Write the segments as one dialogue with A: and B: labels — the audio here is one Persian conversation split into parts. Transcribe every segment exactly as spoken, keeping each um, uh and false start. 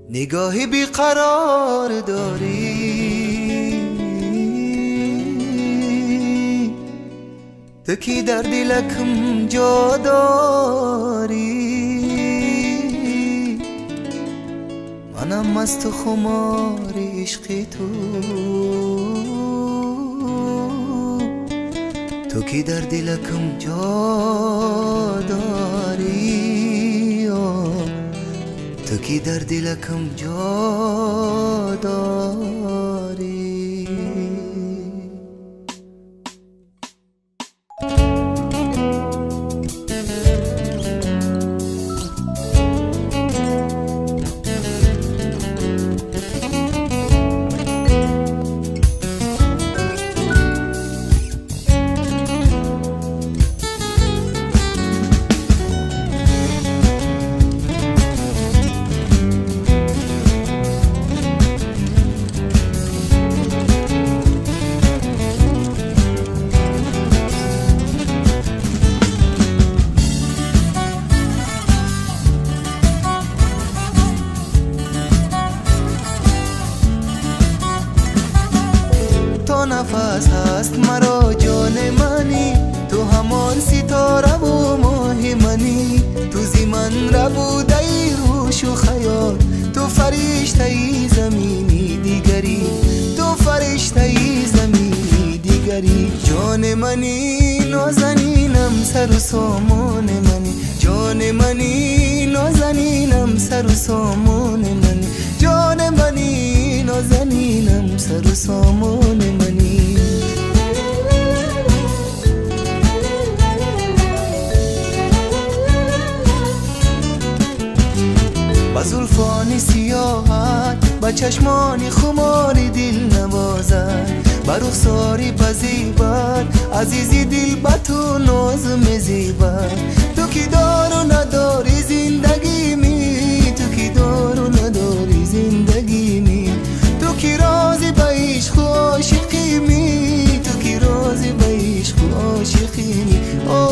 A: نگاهی بیقرار داری، تو کی در دلکم جا داری. منم مست خمار عشق تو، تو کی در دلکم جا داری، تو کی در دلکم جا داری. تو نفس هست مرا جان منی، تو همان ستاره و ماه منی. تو زی من ربوده ای هوش و خیال، تو فرشته ای زمینی دیگری، تو فرشته ای زمینی دیگری. جان منی نازنینم سر و سامان منی، جان منی نازنینم سر و سامان منی، جان منی نازنینم سر و سامان منی. با زلفان سیاهت، با چشمان خمار دل نوازد، با رخساری پذیبت عزیزی دل با تو ناز میزیبد. تو کی دار و نداری زندگی می، تو کی دار و نداری زندگی می. تو کی رازی با عشق و عاشقی می، تو کی رازی با عشق و عاشقی می.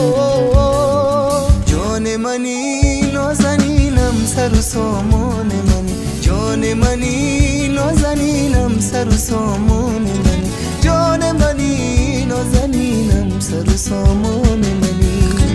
A: جان منی نازنینم سر و سامان منی، جان منی نازنینم سر و سامان منی، جان منی نازنینم سر و سامان منی.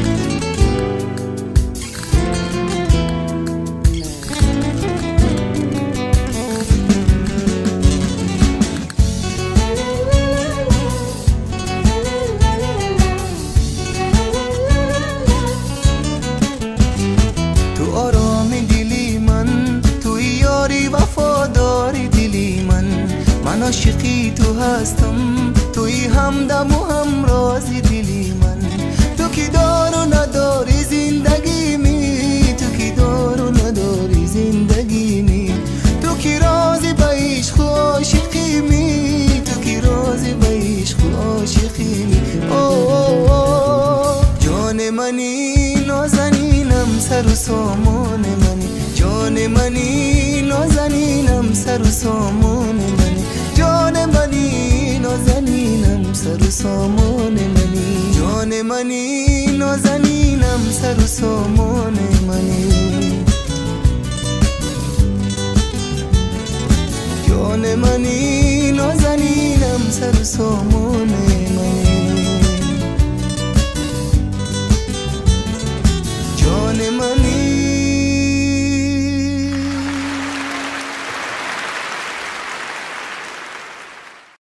A: وفاداری دلی من، من عاشقی تو هستم، توی همدم و همراز دلی من. تو کی دار و نداری زندگی می، تو کی دار و نداری زندگی می. تو کی رازی با عشق و عاشقی می، تو کی رازی با عشق و عاشقی می. جان منی نازنینم سر و سامان منی، جان منی نازنینم سر و سامان منی، جان منی نازنینم سر و سامان منی. جان منی نازنینم سر و سامان منی، جان منی